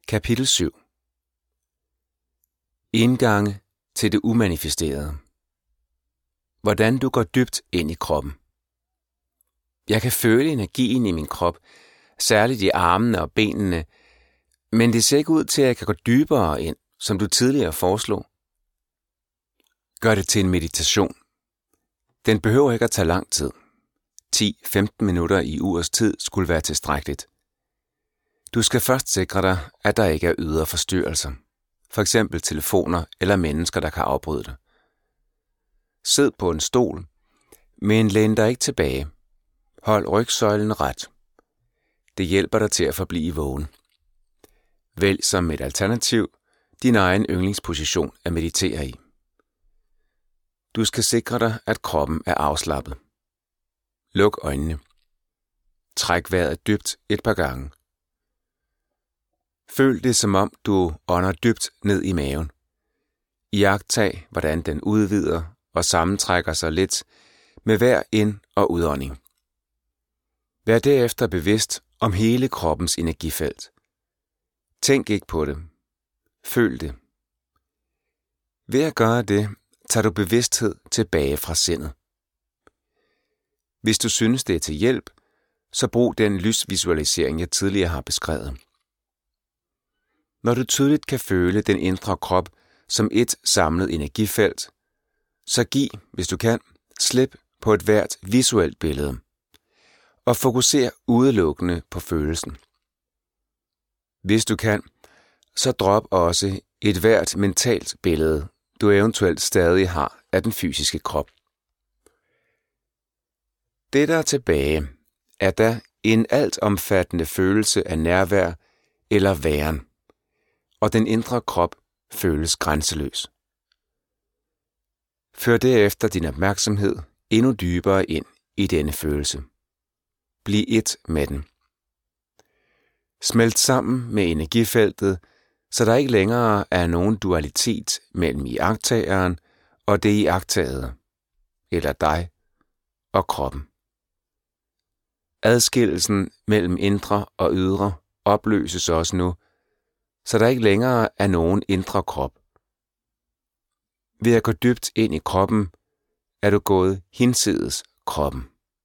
Kapitel 7. Indgange til det umanifesterede. Hvordan du går dybt ind i kroppen. Jeg kan føle energien i min krop, særligt i armene og benene, men det ser ikke ud til, at jeg kan gå dybere ind, som du tidligere foreslog. Gør det til en meditation. Den behøver ikke at tage lang tid. 10-15 minutter i ugers tid skulle være tilstrækkeligt. Du skal først sikre dig, at der ikke er ydre forstyrrelser, f.eks. telefoner eller mennesker, der kan afbryde dig. Sid på en stol, men læn dig ikke tilbage. Hold rygsøjlen ret. Det hjælper dig til at forblive vågen. Vælg som et alternativ din egen yndlingsposition at meditere i. Du skal sikre dig, at kroppen er afslappet. Luk øjnene. Træk vejret dybt et par gange. Føl det, som om du ånder dybt ned i maven. Iagttag, hvordan den udvider og sammentrækker sig lidt med hver ind- og udånding. Vær derefter bevidst om hele kroppens energifelt. Tænk ikke på det. Føl det. Ved at gøre det, tager du bevidsthed tilbage fra sindet. Hvis du synes, det er til hjælp, så brug den lysvisualisering, jeg tidligere har beskrevet. Når du tydeligt kan føle den indre krop som et samlet energifelt, så giv, hvis du kan, slip på et hvert visuelt billede og fokuser udelukkende på følelsen. Hvis du kan, så drop også et hvert mentalt billede, du eventuelt stadig har af den fysiske krop. Det, der er tilbage, er da en altomfattende følelse af nærvær eller væren, og den indre krop føles grænseløs. Før derefter din opmærksomhed endnu dybere ind i denne følelse. Bliv et med den. Smelt sammen med energifeltet, så der ikke længere er nogen dualitet mellem iagttageren og det iagttagede, eller dig og kroppen. Adskillelsen mellem indre og ydre opløses også nu, så der ikke længere er nogen indre krop. Ved at gå dybt ind i kroppen, er du gået hinsides kroppen.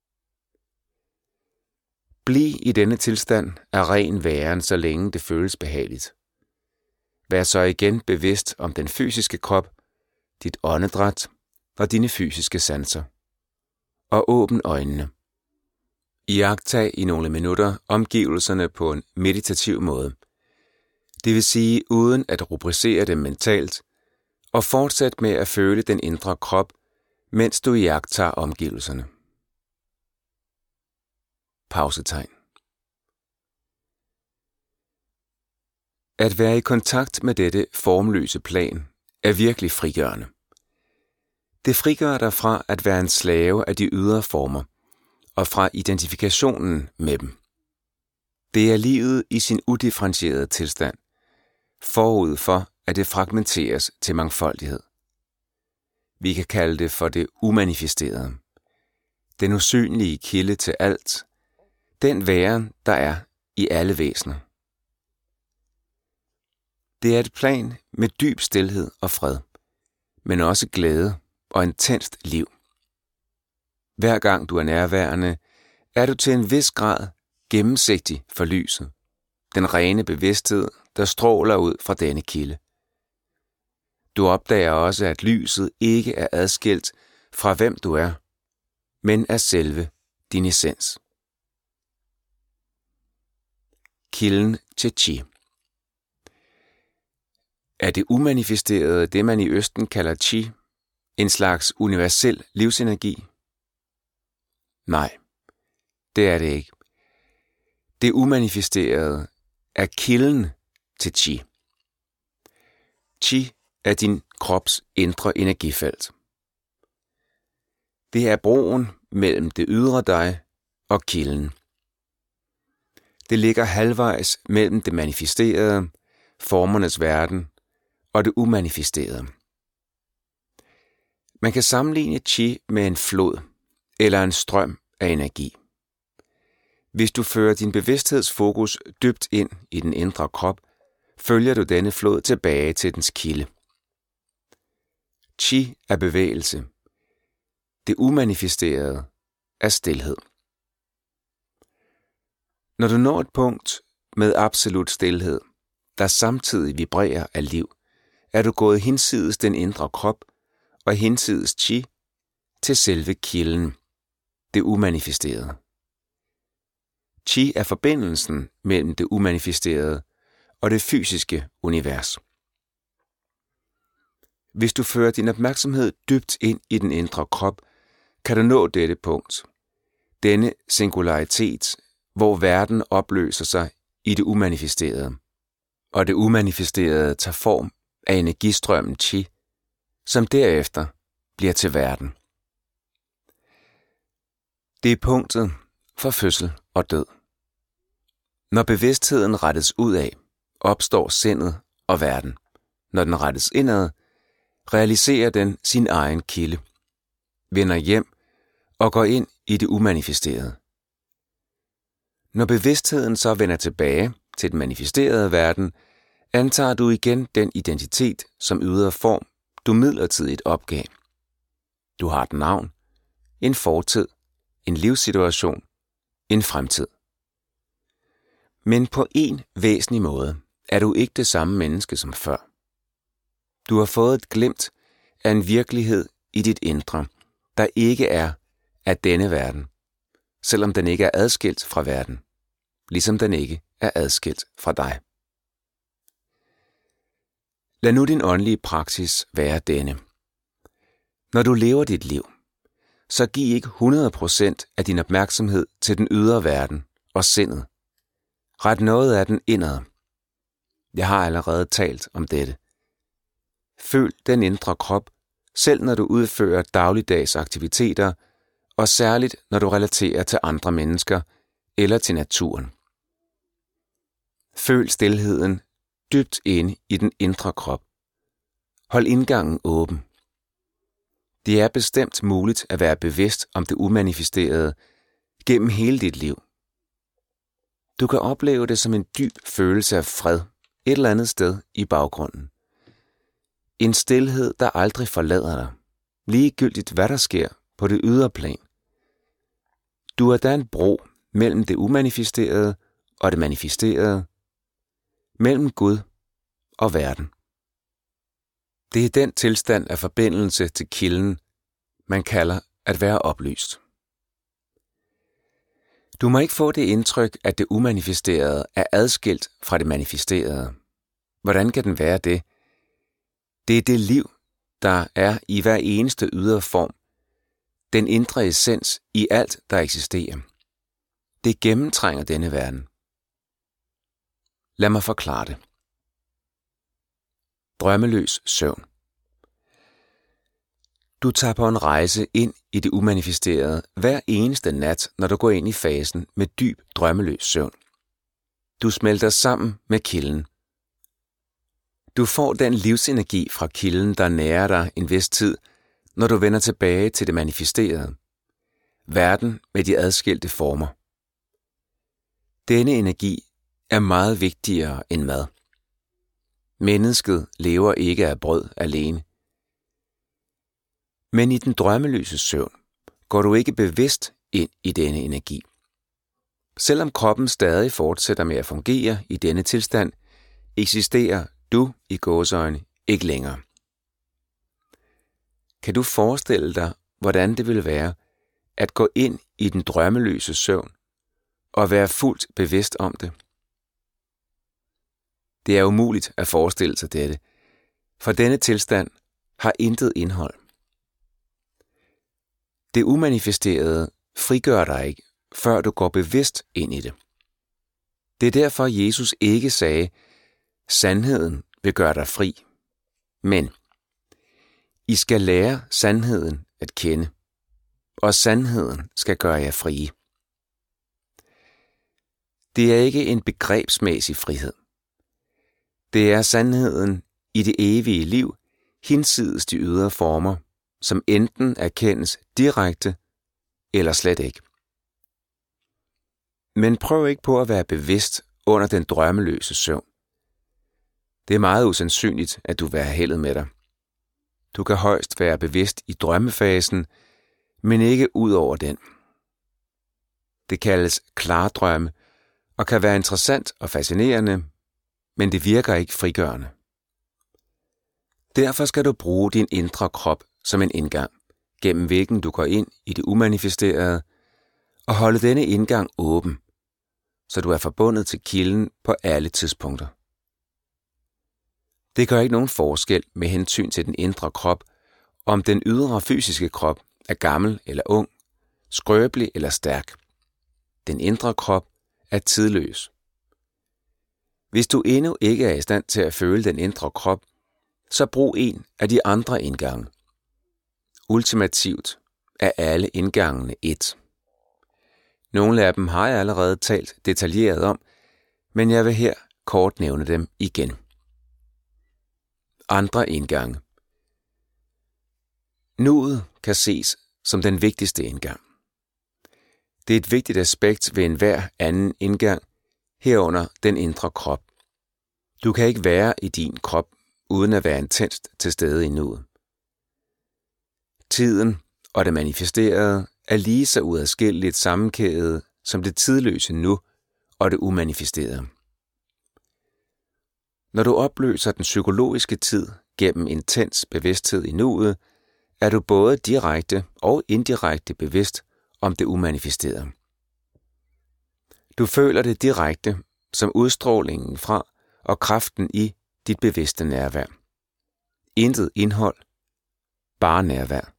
Bliv i denne tilstand af ren væren, så længe det føles behageligt. Vær så igen bevidst om den fysiske krop, dit åndedræt og dine fysiske sanser. Og åbn øjnene. Iagttag i nogle minutter omgivelserne på en meditativ måde. Det vil sige uden at rubricere dem mentalt, og fortsæt med at føle den indre krop, mens du iagttager omgivelserne. Pausetegn. At være i kontakt med dette formløse plan er virkelig frigørende. Det frigør dig fra at være en slave af de ydre former og fra identifikationen med dem. Det er livet i sin udifferentierede tilstand, forud for at det fragmenteres til mangfoldighed. Vi kan kalde det for det umanifesterede, den usynlige kilde til alt, den væren, der er i alle væsener. Det er et plan med dyb stilhed og fred, men også glæde og intenst liv. Hver gang du er nærværende, er du til en vis grad gennemsigtig for lyset, den rene bevidsthed, der stråler ud fra denne kilde. Du opdager også, at lyset ikke er adskilt fra hvem du er, men er selve din essens. Kilden til chi. Er det umanifesterede det, man i Østen kalder chi, en slags universel livsenergi? Nej, det er det ikke. Det umanifesterede er kilden til chi. Chi er din krops indre energifelt. Det er broen mellem det ydre dig og kilden. Det ligger halvvejs mellem det manifesterede, formernes verden, og det umanifesterede. Man kan sammenligne chi med en flod eller en strøm af energi. Hvis du fører din bevidsthedsfokus dybt ind i den indre krop, følger du denne flod tilbage til dens kilde. Chi er bevægelse. Det umanifesterede er stilhed. Når du når et punkt med absolut stilhed, der samtidig vibrerer af liv, er du gået hinsides den indre krop og hinsides chi til selve kilden, det umanifesterede. Chi er forbindelsen mellem det umanifesterede og det fysiske univers. Hvis du fører din opmærksomhed dybt ind i den indre krop, kan du nå dette punkt, denne singularitet, hvor verden opløser sig i det umanifesterede, og det umanifesterede tager form af energistrømmen chi, som derefter bliver til verden. Det er punktet for fødsel og død. Når bevidstheden rettes udad, opstår sindet og verden. Når den rettes indad, realiserer den sin egen kilde, vender hjem og går ind i det umanifesterede. Når bevidstheden så vender tilbage til den manifesterede verden, antager du igen den identitet som ydre form, du midlertidigt opgav. Du har et navn, en fortid, en livssituation, en fremtid. Men på en væsentlig måde er du ikke det samme menneske som før. Du har fået et glimt af en virkelighed i dit indre, der ikke er af denne verden, selvom den ikke er adskilt fra verden, ligesom den ikke er adskilt fra dig. Lad nu din åndelige praksis være denne. Når du lever dit liv, så giv ikke 100% af din opmærksomhed til den ydre verden og sindet. Ret noget af den indad. Jeg har allerede talt om dette. Føl den indre krop, selv når du udfører dagligdags aktiviteter, og særligt når du relaterer til andre mennesker eller til naturen. Føl stilheden dybt inde i den indre krop. Hold indgangen åben. Det er bestemt muligt at være bevidst om det umanifesterede gennem hele dit liv. Du kan opleve det som en dyb følelse af fred et eller andet sted i baggrunden. En stilhed, der aldrig forlader dig, ligegyldigt hvad der sker på det ydre plan. Du er da en bro mellem det umanifesterede og det manifesterede, mellem Gud og verden. Det er den tilstand af forbindelse til kilden, man kalder at være oplyst. Du må ikke få det indtryk, at det umanifesterede er adskilt fra det manifesterede. Hvordan kan den være det? Det er det liv, der er i hver eneste ydre form, den indre essens i alt, der eksisterer. Det gennemtrænger denne verden. Lad mig forklare det. Drømmeløs søvn. Du tager på en rejse ind i det umanifesterede hver eneste nat, når du går ind i fasen med dyb drømmeløs søvn. Du smelter sammen med kilden. Du får den livsenergi fra kilden, der nærer dig en vis tid, når du vender tilbage til det manifesterede. Verden med de adskilte former. Denne energi er meget vigtigere end mad. Mennesket lever ikke af brød alene. Men i den drømmeløse søvn går du ikke bevidst ind i denne energi. Selvom kroppen stadig fortsætter med at fungere i denne tilstand, eksisterer du i gåseøjne ikke længere. Kan du forestille dig, hvordan det vil være at gå ind i den drømmeløse søvn og være fuldt bevidst om det? Det er umuligt at forestille sig dette, for denne tilstand har intet indhold. Det umanifesterede frigør dig ikke, før du går bevidst ind i det. Det er derfor, Jesus ikke sagde, sandheden vil gøre dig fri. Men I skal lære sandheden at kende, og sandheden skal gøre jer frie. Det er ikke en begrebsmæssig frihed. Det er sandheden i det evige liv, hinsides de ydre former, som enten erkendes direkte eller slet ikke. Men prøv ikke på at være bevidst under den drømmeløse søvn. Det er meget usandsynligt, at du vil have heldet med dig. Du kan højst være bevidst i drømmefasen, men ikke ud over den. Det kaldes klardrømme og kan være interessant og fascinerende, men det virker ikke frigørende. Derfor skal du bruge din indre krop som en indgang, gennem hvilken du går ind i det umanifesterede, og holde denne indgang åben, så du er forbundet til kilden på alle tidspunkter. Det gør ikke nogen forskel med hensyn til den indre krop, om den ydre fysiske krop er gammel eller ung, skrøbelig eller stærk. Den indre krop er tidløs. Hvis du endnu ikke er i stand til at føle den indre krop, så brug en af de andre indgange. Ultimativt er alle indgangene ét. Nogle af dem har jeg allerede talt detaljeret om, men jeg vil her kort nævne dem igen. Andre indgange. Nuet kan ses som den vigtigste indgang. Det er et vigtigt aspekt ved enhver anden indgang, herunder den indre krop. Du kan ikke være i din krop, uden at være intenst til stede i nuet. Tiden og det manifesterede er lige så uadskilleligt sammenkædet som det tidløse nu og det umanifesterede. Når du opløser den psykologiske tid gennem intens bevidsthed i nuet, er du både direkte og indirekte bevidst om det umanifesterede. Du føler det direkte som udstrålingen fra og kraften i dit bevidste nærvær. Intet indhold, bare nærvær.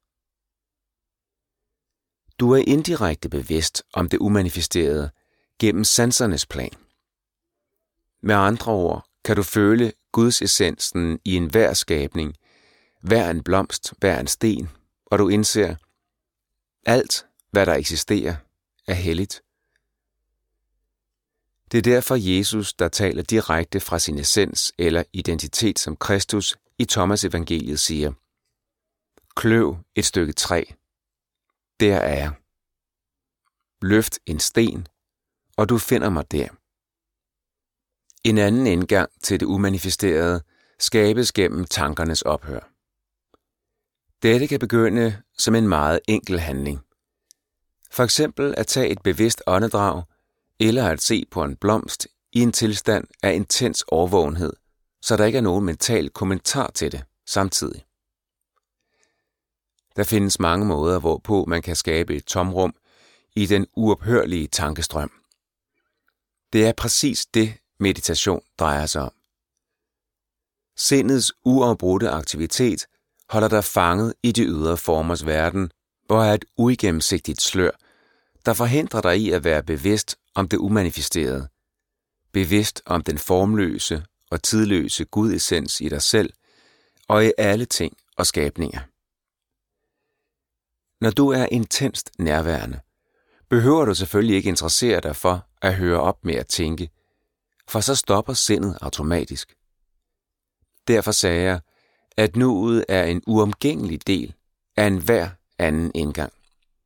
Du er indirekte bevidst om det umanifesterede gennem sansernes plan. Med andre ord kan du føle Guds essensen i enhver skabning, hver en blomst, hver en sten, og du indser, alt, hvad der eksisterer, er helligt. Det er derfor Jesus, der taler direkte fra sin essens eller identitet som Kristus i Thomas evangeliet siger, kløv et stykke træ, der er jeg. Løft en sten, og du finder mig der. En anden indgang til det umanifesterede skabes gennem tankernes ophør. Dette kan begynde som en meget enkel handling. For eksempel at tage et bevidst åndedrag, eller at se på en blomst i en tilstand af intens overvågenhed, så der ikke er nogen mental kommentar til det samtidig. Der findes mange måder, hvorpå man kan skabe et tomrum i den uophørlige tankestrøm. Det er præcis det, meditation drejer sig om. Sindets uafbrudte aktivitet holder dig fanget i de ydre formers verden, hvor er et uigennemsigtigt slør, der forhindrer dig i at være bevidst om det umanifesterede, bevidst om den formløse og tidløse Gud-essens i dig selv og i alle ting og skabninger. Når du er intenst nærværende, behøver du selvfølgelig ikke interessere dig for at høre op med at tænke, for så stopper sindet automatisk. Derfor sagde jeg, at nuet er en uomgængelig del af enhver anden indgang.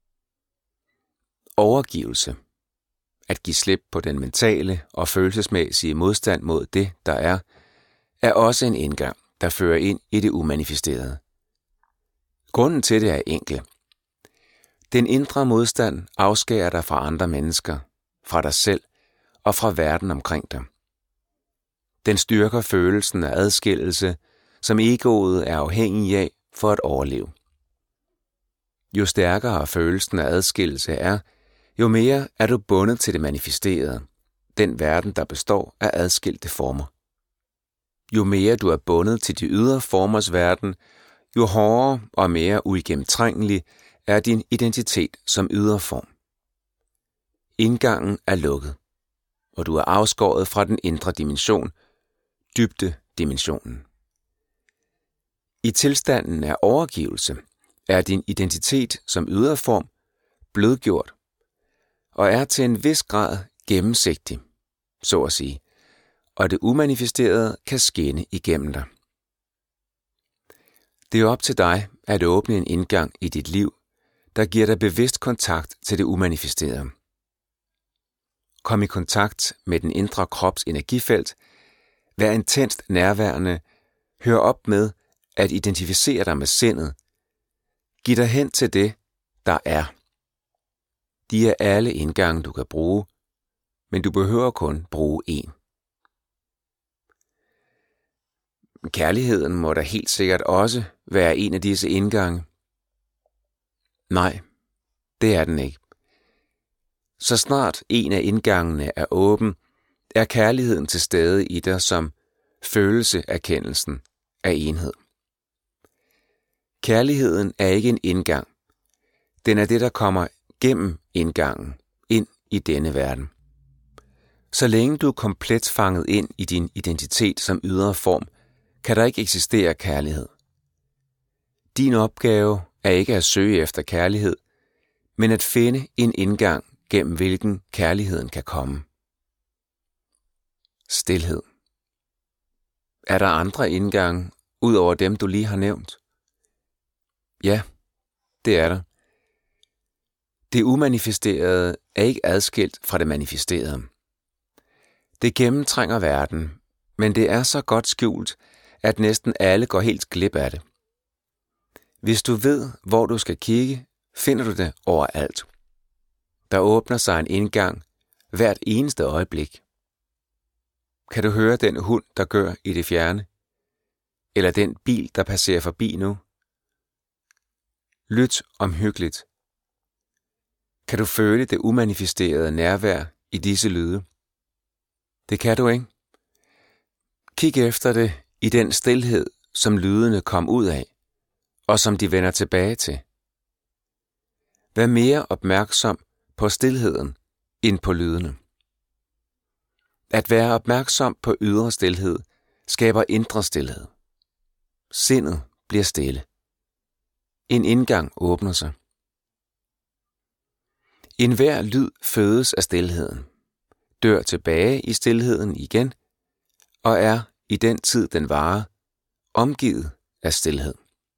Overgivelse. At give slip på den mentale og følelsesmæssige modstand mod det, der er også en indgang, der fører ind i det umanifesterede. Grunden til det er enkel. Den indre modstand afskærer dig fra andre mennesker, fra dig selv og fra verden omkring dig. Den styrker følelsen af adskillelse, som egoet er afhængig af for at overleve. Jo stærkere følelsen af adskillelse er, jo mere er du bundet til det manifesterede, den verden, der består af adskilte former. Jo mere du er bundet til de ydre formers verden, jo hårdere og mere uigennemtrængelig er din identitet som ydre form. Indgangen er lukket, og du er afskåret fra den indre dimension, dybdedimensionen. I tilstanden af overgivelse er din identitet som ydre form blødgjort og er til en vis grad gennemsigtig, så at sige, og det umanifesterede kan skinne igennem dig. Det er op til dig at åbne en indgang i dit liv, der giver dig bevidst kontakt til det umanifesterede. Kom i kontakt med den indre krops energifelt Vær intenst nærværende. Hør op med at identificere dig med sindet. Giv dig hen til det, der er. De er alle indgange, du kan bruge, men du behøver kun bruge én. Kærligheden må da helt sikkert også være en af disse indgange. Nej, det er den ikke. Så snart en af indgangene er åben, er kærligheden til stede i dig som følelseserkendelsen af enhed. Kærligheden er ikke en indgang. Den er det, der kommer gennem indgangen, ind i denne verden. Så længe du er komplet fanget ind i din identitet som ydre form, kan der ikke eksistere kærlighed. Din opgave er ikke at søge efter kærlighed, men at finde en indgang, gennem hvilken kærligheden kan komme. Stilhed. Er der andre indgange, ud over dem, du lige har nævnt? Ja, det er der. Det umanifesterede er ikke adskilt fra det manifesterede. Det gennemtrænger verden, men det er så godt skjult, at næsten alle går helt glip af det. Hvis du ved, hvor du skal kigge, finder du det overalt. Der åbner sig en indgang hvert eneste øjeblik. Kan du høre den hund, der gør i det fjerne? Eller den bil, der passerer forbi nu? Lyt omhyggeligt. Kan du føle det umanifesterede nærvær i disse lyde? Det kan du ikke. Kig efter det i den stilhed, som lydene kom ud af, og som de vender tilbage til. Vær mere opmærksom på stilheden end på lydene. At være opmærksom på ydre stilhed skaber indre stilhed. Sindet bliver stille. En indgang åbner sig. Enhver lyd fødes af stilheden, dør tilbage i stilheden igen, og er i den tid den varer, omgivet af stilhed.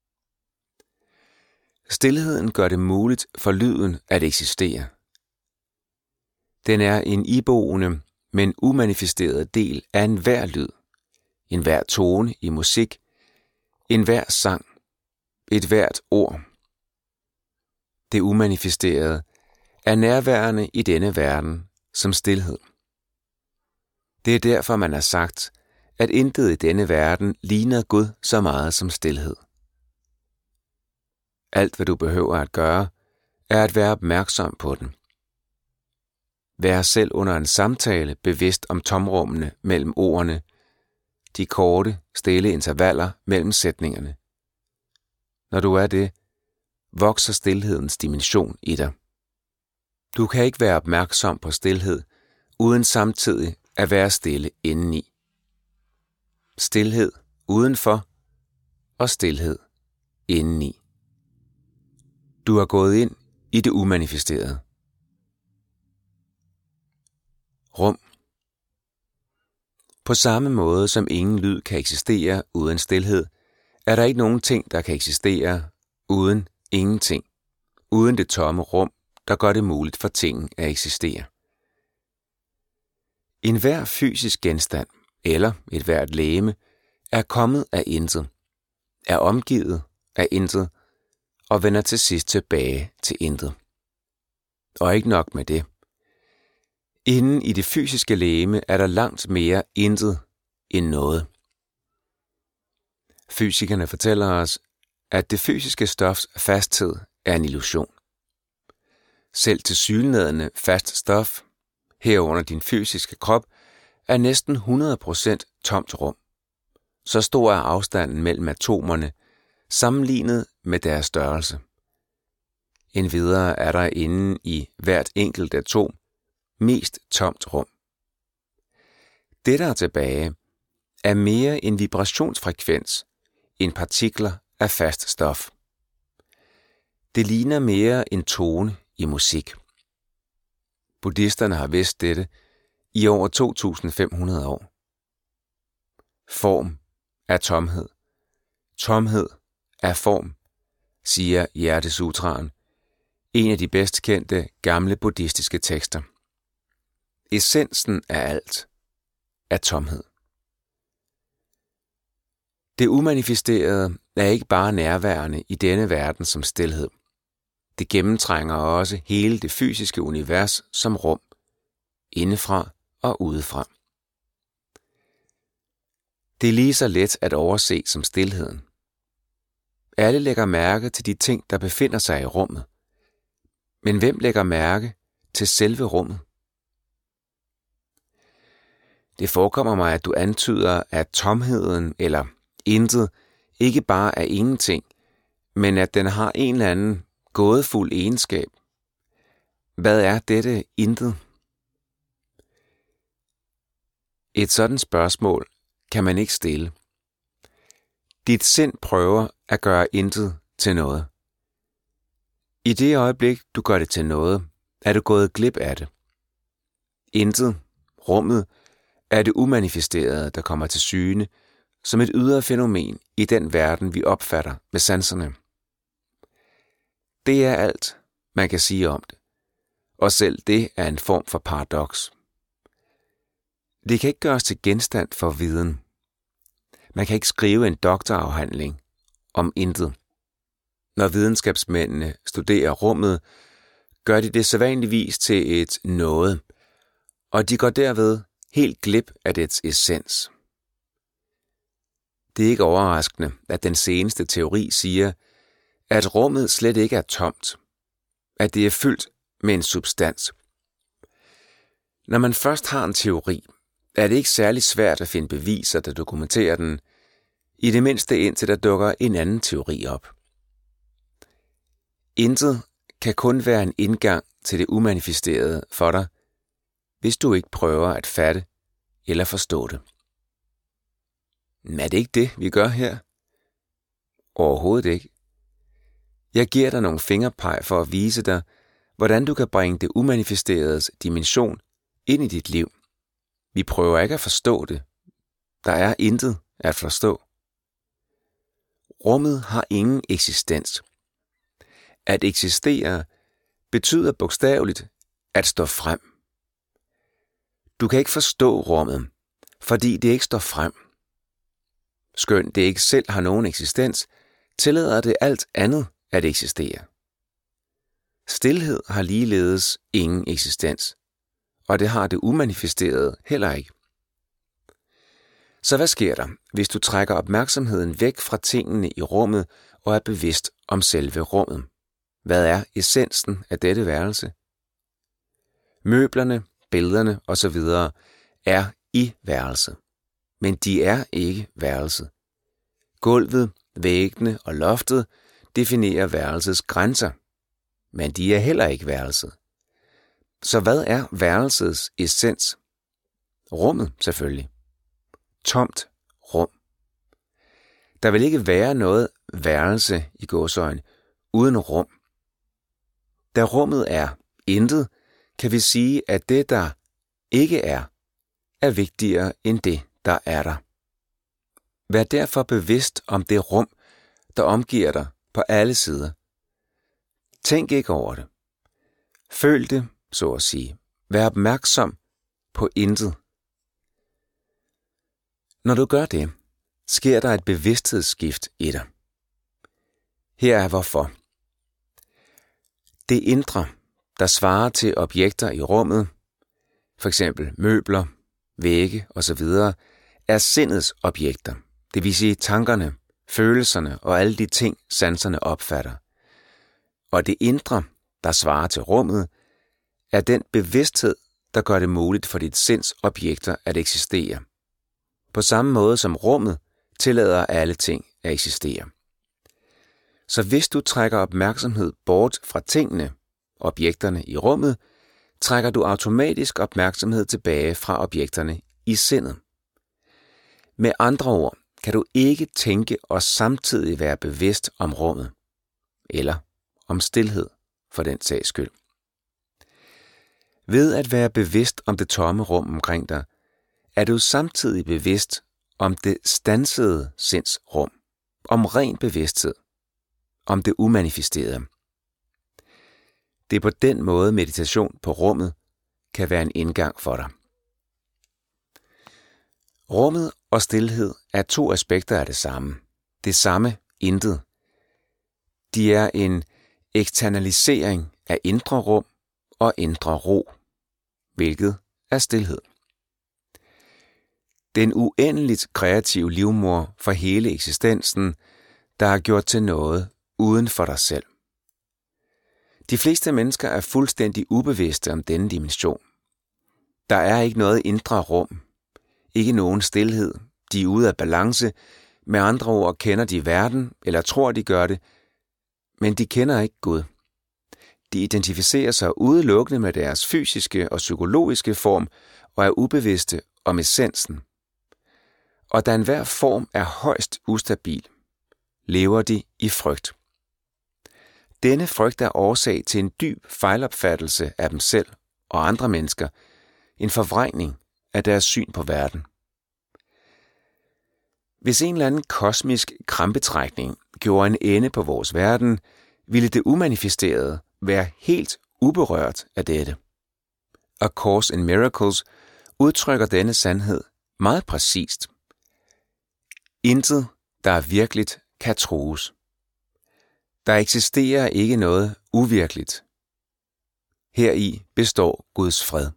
Stilheden gør det muligt for lyden at eksistere. Den er en iboende, men umanifesteret del af enhver lyd, enhver tone i musik, enhver sang, et hvert ord. Det umanifesterede er nærværende i denne verden som stilhed. Det er derfor, man har sagt, at intet i denne verden ligner Gud så meget som stilhed. Alt, hvad du behøver at gøre, er at være opmærksom på den. Vær selv under en samtale bevidst om tomrummene mellem ordene, de korte, stille intervaller mellem sætningerne. Når du er det, vokser stilhedens dimension i dig. Du kan ikke være opmærksom på stilhed, uden samtidig at være stille indeni. Stilhed udenfor og stilhed indeni. Du er gået ind i det umanifesterede. Rum. På samme måde som ingen lyd kan eksistere uden stilhed, er der ikke nogen ting, der kan eksistere uden ingenting, uden det tomme rum, der gør det muligt for tingen at eksistere. Enhver fysisk genstand, eller et hvert legeme, er kommet af intet, er omgivet af intet, og vender til sidst tilbage til intet. Og ikke nok med det. Inden i det fysiske legeme er der langt mere intet end noget. Fysikerne fortæller os, at det fysiske stofs fasthed er en illusion. Selv tilsyneladende fast stof, herunder din fysiske krop, er næsten 100% tomt rum. Så stor er afstanden mellem atomerne, sammenlignet med deres størrelse. Endvidere er der inde i hvert enkelt atom mest tomt rum. Det, der er tilbage, er mere en vibrationsfrekvens end partikler af fast stof. Det ligner mere en tone i musik. Buddhisterne har vidst dette i over 2500 år. Form er tomhed. Tomhed er form, siger Hjertesutraen, en af de bedst kendte gamle buddhistiske tekster. Essensen af alt er tomhed. Det umanifesterede er ikke bare nærværende i denne verden som stilhed. Det gennemtrænger også hele det fysiske univers som rum, indefra og udefra. Det er lige så let at overse som stilheden. Alle lægger mærke til de ting, der befinder sig i rummet. Men hvem lægger mærke til selve rummet? Det forekommer mig, at du antyder, at tomheden eller intet ikke bare er ingenting, men at den har en eller anden gådefuld egenskab. Hvad er dette intet? Et sådan spørgsmål kan man ikke stille. Dit sind prøver at gøre intet til noget. I det øjeblik, du gør det til noget, er du gået glip af det. Intet, rummet, er det umanifesterede, der kommer til syne som et ydre fænomen i den verden, vi opfatter med sanserne. Det er alt, man kan sige om det, og selv det er en form for paradoks. Det kan ikke gøres til genstand for viden. Man kan ikke skrive en doktorafhandling om intet. Når videnskabsmændene studerer rummet, gør de det sædvanligvis til et noget, og de går derved helt glip af dets essens. Det er ikke overraskende, at den seneste teori siger, at rummet slet ikke er tomt, at det er fyldt med en substans. Når man først har en teori, er det ikke særlig svært at finde beviser, der dokumenterer den, i det mindste indtil der dukker en anden teori op. Intet kan kun være en indgang til det umanifesterede for dig, hvis du ikke prøver at fatte eller forstå det. Men er det ikke det, vi gør her? Overhovedet ikke. Jeg giver dig nogle fingerpeg for at vise dig, hvordan du kan bringe det umanifesteredes dimension ind i dit liv. Vi prøver ikke at forstå det. Der er intet at forstå. Rummet har ingen eksistens. At eksistere betyder bogstaveligt at stå frem. Du kan ikke forstå rummet, fordi det ikke står frem. Skønt det ikke selv har nogen eksistens, tillader det alt andet at eksistere. Stilhed har ligeledes ingen eksistens, og det har det umanifesterede heller ikke. Så hvad sker der, hvis du trækker opmærksomheden væk fra tingene i rummet og er bevidst om selve rummet? Hvad er essensen af dette værelse? Møblerne, billederne osv. er i værelset, men de er ikke værelset. Gulvet, væggene og loftet definerer værelsets grænser, men de er heller ikke værelset. Så hvad er værelsets essens? Rummet selvfølgelig. Tomt rum. Der vil ikke være noget værelse i gåseøjne uden rum. Da rummet er intet, kan vi sige, at det, der ikke er vigtigere end det, der er der. Vær derfor bevidst om det rum, der omgiver dig på alle sider. Tænk ikke over det. Føl det, så at sige. Vær opmærksom på intet. Når du gør det, sker der et bevidsthedsskift i dig. Her er hvorfor. Det indre, der svarer til objekter i rummet, f.eks. møbler, vægge osv., er sindets objekter, det vil sige tankerne, følelserne og alle de ting, sanserne opfatter. Og det indre, der svarer til rummet, er den bevidsthed, der gør det muligt for dit sinds objekter at eksistere. På samme måde som rummet tillader alle ting at eksistere. Så hvis du trækker opmærksomhed bort fra tingene, objekterne i rummet, trækker du automatisk opmærksomhed tilbage fra objekterne i sindet. Med andre ord kan du ikke tænke og samtidig være bevidst om rummet, eller om stilhed for den sags skyld. Ved at være bevidst om det tomme rum omkring dig, er du samtidig bevidst om det standsede sindsrum, om ren bevidsthed, om det umanifesterede. Det er på den måde meditation på rummet kan være en indgang for dig. Rummet og stilhed er to aspekter af det samme. Det samme intet. De er en eksternalisering af indre rum og indre ro, hvilket er stilhed. Den uendeligt kreative livmor for hele eksistensen, der er gjort til noget uden for dig selv. De fleste mennesker er fuldstændig ubevidste om denne dimension. Der er ikke noget indre rum, ikke nogen stilhed, de er ude af balance, med andre ord kender de verden, eller tror de gør det, men de kender ikke Gud. De identificerer sig udelukkende med deres fysiske og psykologiske form og er ubevidste om essensen. Og da enhver form er højst ustabil, lever de i frygt. Denne frygt er årsag til en dyb fejlopfattelse af dem selv og andre mennesker, en forvrængning af deres syn på verden. Hvis en eller anden kosmisk krampetrækning gjorde en ende på vores verden, ville det umanifesterede være helt uberørt af dette. A Course in Miracles udtrykker denne sandhed meget præcist. Intet, der er virkeligt, kan trues. Der eksisterer ikke noget uvirkeligt. Heri består Guds fred.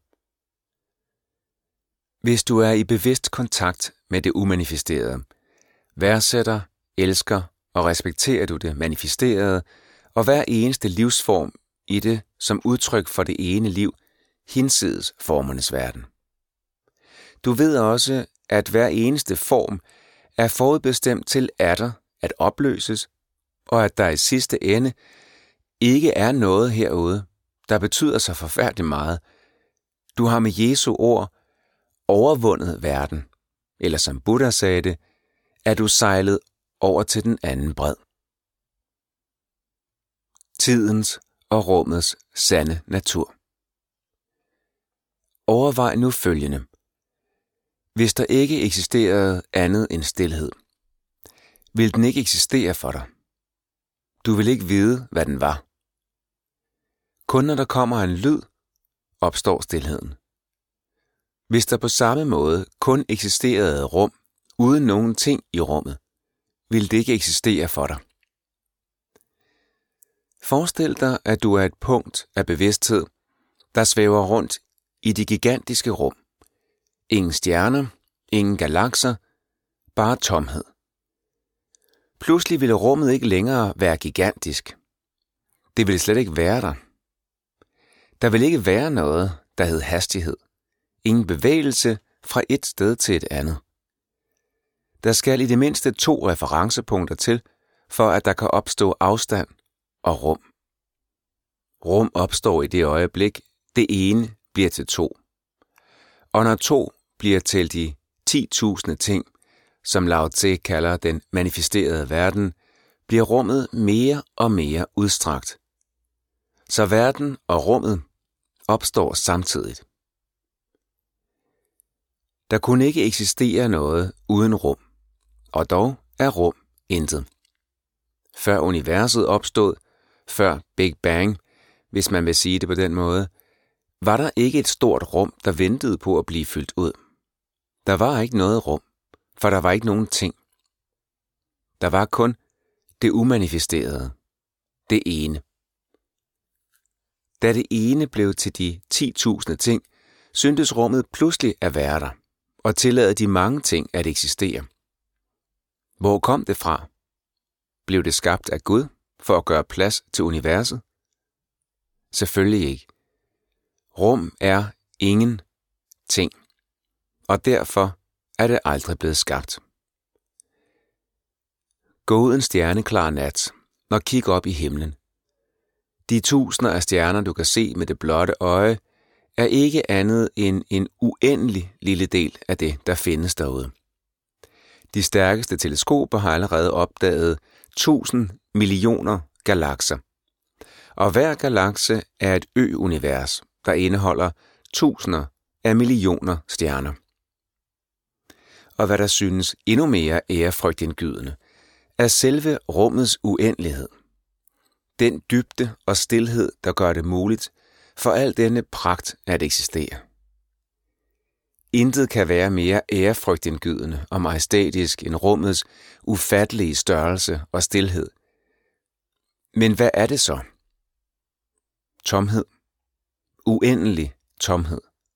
Hvis du er i bevidst kontakt med det umanifesterede, værdsætter, elsker og respekterer du det manifesterede og hver eneste livsform i det som udtryk for det ene liv, hinsides formernes verden. Du ved også, at hver eneste form er forudbestemt til atter at opløses, og at der i sidste ende ikke er noget herude, der betyder så forfærdeligt meget. Du har med Jesu ord overvundet verden, eller som Buddha sagde det, er du sejlet over til den anden bred. Tidens og rummets sande natur. Overvej nu følgende. Hvis der ikke eksisterede andet end stilhed, vil den ikke eksistere for dig. Du vil ikke vide, hvad den var. Kun når der kommer en lyd, opstår stilheden. Hvis der på samme måde kun eksisterede rum, uden nogen ting i rummet, vil det ikke eksistere for dig. Forestil dig, at du er et punkt af bevidsthed, der svæver rundt i det gigantiske rum. Ingen stjerner, ingen galakser, bare tomhed. Pludselig ville rummet ikke længere være gigantisk. Det ville slet ikke være der. Der ville ikke være noget, der hed hastighed. Ingen bevægelse fra et sted til et andet. Der skal i det mindste 2 referencepunkter til, for at der kan opstå afstand og rum. Rum opstår i det øjeblik, det ene bliver til 2. Og når 2 bliver til de 10.000 ting, som Lao Tse kalder den manifesterede verden, bliver rummet mere og mere udstrakt. Så verden og rummet opstår samtidigt. Der kunne ikke eksistere noget uden rum, og dog er rum intet. Før universet opstod, før Big Bang, hvis man vil sige det på den måde, var der ikke et stort rum, der ventede på at blive fyldt ud. Der var ikke noget rum, for der var ikke nogen ting. Der var kun det umanifesterede, det ene. Da det ene blev til de 10.000 ting, syntes rummet pludselig at være der, og tillade de mange ting at eksistere. Hvor kom det fra? Blev det skabt af Gud for at gøre plads til universet? Selvfølgelig ikke. Rum er ingen ting, og derfor er det aldrig blevet skabt. Gå ud en stjerneklar nat og kig op i himlen. De tusinder af stjerner, du kan se med det blotte øje, er ikke andet end en uendelig lille del af det, der findes derude. De stærkeste teleskoper har allerede opdaget 1000 millioner galakser. Og hver galakse er et ø-univers, der indeholder tusinder af millioner stjerner. Og hvad der synes endnu mere ærefrygtindgydende, er selve rummets uendelighed. Den dybde og stilhed, der gør det muligt for al denne pragt at eksistere. Intet kan være mere ærefrygtindgydende og majestætisk end rummets ufattelige størrelse og stilhed. Men hvad er det så? Tomhed. Uendelig tomhed.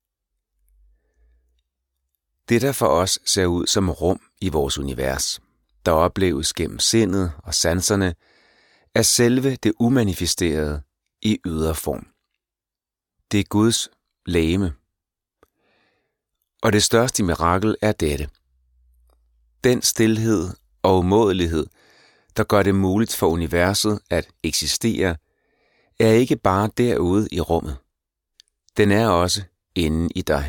Det, der for os ser ud som rum i vores univers, der opleves gennem sindet og sanserne, er selve det umanifesterede i ydre form. Det er Guds legeme. Og det største mirakel er dette. Den stilhed og umådelighed, der gør det muligt for universet at eksistere, er ikke bare derude i rummet. Den er også inde i dig.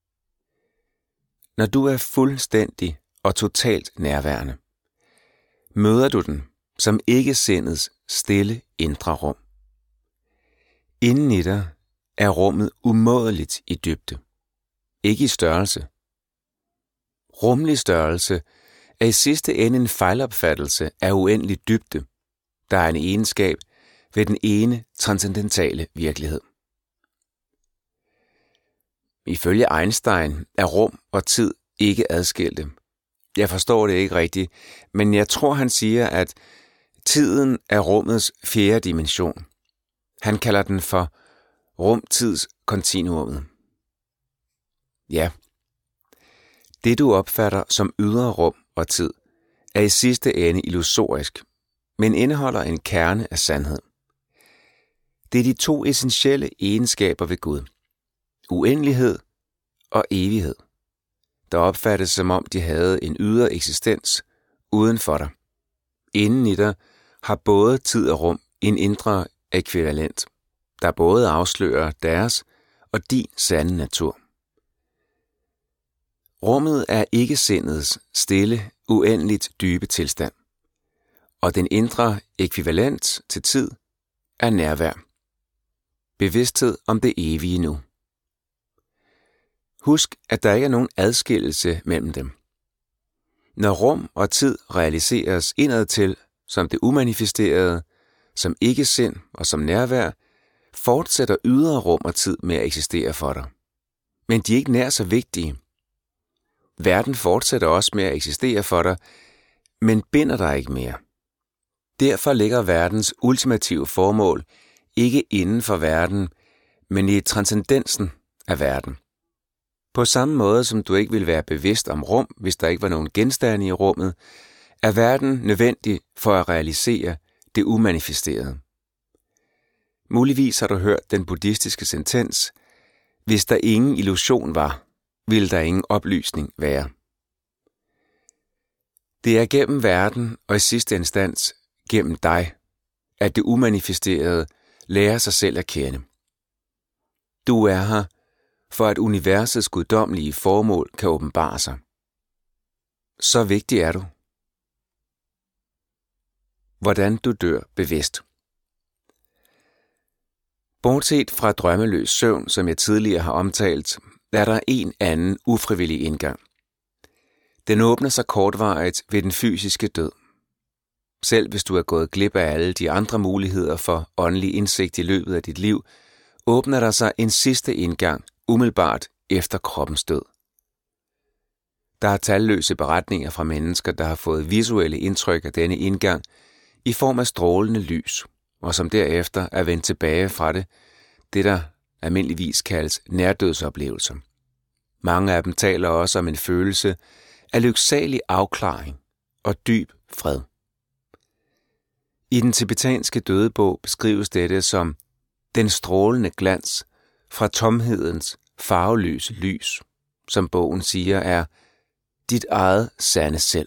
Når du er fuldstændig og totalt nærværende, møder du den som ikke-sindets stille indre rum. Inden i dig er rummet umådeligt i dybde, ikke i størrelse. Rummelig størrelse er i sidste ende en fejlopfattelse af uendelig dybde, der er en egenskab ved den ene transcendentale virkelighed. Ifølge Einstein er rum og tid ikke adskilte. Jeg forstår det ikke rigtigt, men jeg tror, han siger, at tiden er rummets 4. dimension. Han kalder den for rumtidskontinuumet. Ja, det du opfatter som ydre rum og tid, er i sidste ende illusorisk, men indeholder en kerne af sandhed. Det er de 2 essentielle egenskaber ved Gud. Uendelighed og evighed, der opfattes som om de havde en ydre eksistens uden for dig. Inden i dig har både tid og rum en indre ækvivalent, der både afslører deres og din sande natur. Rummet er ikke sindets stille, uendeligt dybe tilstand, og den indre ækvivalent til tid er nærvær. Bevidsthed om det evige nu. Husk, at der ikke er nogen adskillelse mellem dem. Når rum og tid realiseres indadtil som det umanifesterede, som ikke-sind og som nærvær, fortsætter ydre rum og tid med at eksistere for dig. Men de er ikke nær så vigtige. Verden fortsætter også med at eksistere for dig, men binder dig ikke mere. Derfor ligger verdens ultimative formål ikke inden for verden, men i transcendensen af verden. På samme måde som du ikke ville være bevidst om rum, hvis der ikke var nogen genstande i rummet, er verden nødvendig for at realisere det umanifesterede. Muligvis har du hørt den buddhistiske sentens: hvis der ingen illusion var, ville der ingen oplysning være. Det er gennem verden og i sidste instans gennem dig, at det umanifesterede lærer sig selv at kende. Du er her, for at universets guddommelige formål kan åbenbare sig. Så vigtig er du. Hvordan du dør bevidst. Bortset fra drømmeløs søvn, som jeg tidligere har omtalt, er der en anden ufrivillig indgang. Den åbner sig kortvarigt ved den fysiske død. Selv hvis du er gået glip af alle de andre muligheder for åndelig indsigt i løbet af dit liv, åbner der sig en sidste indgang umiddelbart efter kroppens død. Der er talløse beretninger fra mennesker, der har fået visuelle indtryk af denne indgang i form af strålende lys, og som derefter er vendt tilbage fra det der almindeligvis kaldes nærdødsoplevelser. Mange af dem taler også om en følelse af lyksalig afklaring og dyb fred. I den tibetanske dødebog beskrives dette som den strålende glans fra tomhedens farveløse lys, som bogen siger er dit eget sande selv.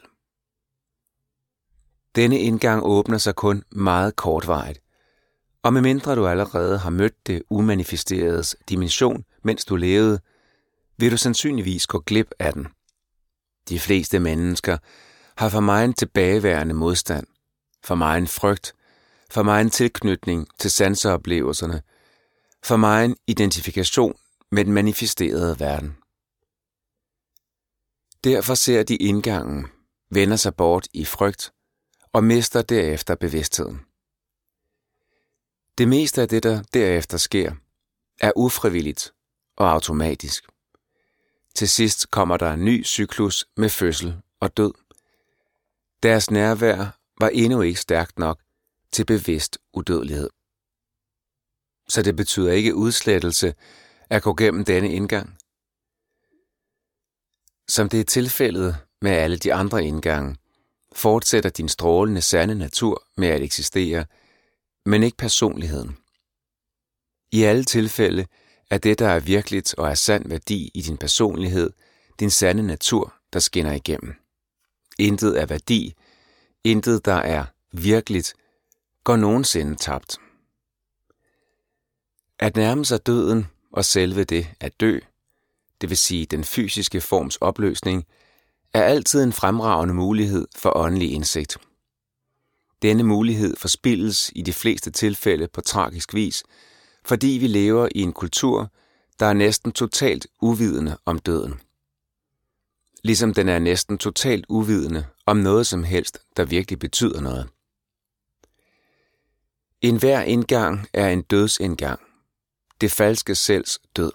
Denne indgang åbner sig kun meget kortvarigt, og medmindre du allerede har mødt det umanifesteredes dimension, mens du levede, vil du sandsynligvis gå glip af den. De fleste mennesker har for meget en tilbageværende modstand, for meget en frygt, for meget en tilknytning til sanseoplevelserne, for meget en identifikation med den manifesterede verden. Derfor ser de indgangen, vender sig bort i frygt og mister derefter bevidstheden. Det meste af det, der derefter sker, er ufrivilligt og automatisk. Til sidst kommer der en ny cyklus med fødsel og død. Deres nærvær var endnu ikke stærkt nok til bevidst udødelighed. Så det betyder ikke udslettelse at gå gennem denne indgang. Som det er tilfældet med alle de andre indgange, fortsætter din strålende sande natur med at eksistere, men ikke personligheden. I alle tilfælde er det, der er virkeligt og er sand værdi i din personlighed, din sande natur, der skinner igennem. Intet er værdi, intet, der er virkeligt, går nogensinde tabt. At nærme sig døden og selve det at dø, det vil sige den fysiske forms opløsning, er altid en fremragende mulighed for åndelig indsigt. Denne mulighed forspildes i de fleste tilfælde på tragisk vis, fordi vi lever i en kultur, der er næsten totalt uvidende om døden. Ligesom den er næsten totalt uvidende om noget som helst, der virkelig betyder noget. Enhver indgang er en dødsindgang. Det falske selvs død.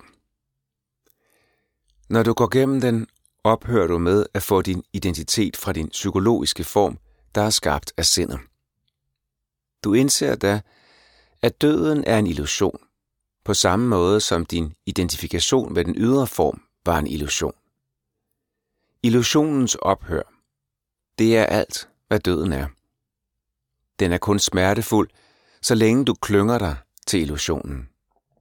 Når du går gennem den, ophører du med at få din identitet fra din psykologiske form, der er skabt af sindet. Du indser da, at døden er en illusion, på samme måde som din identifikation med den ydre form var en illusion. Illusionens ophør, det er alt, hvad døden er. Den er kun smertefuld, så længe du klynger dig til illusionen.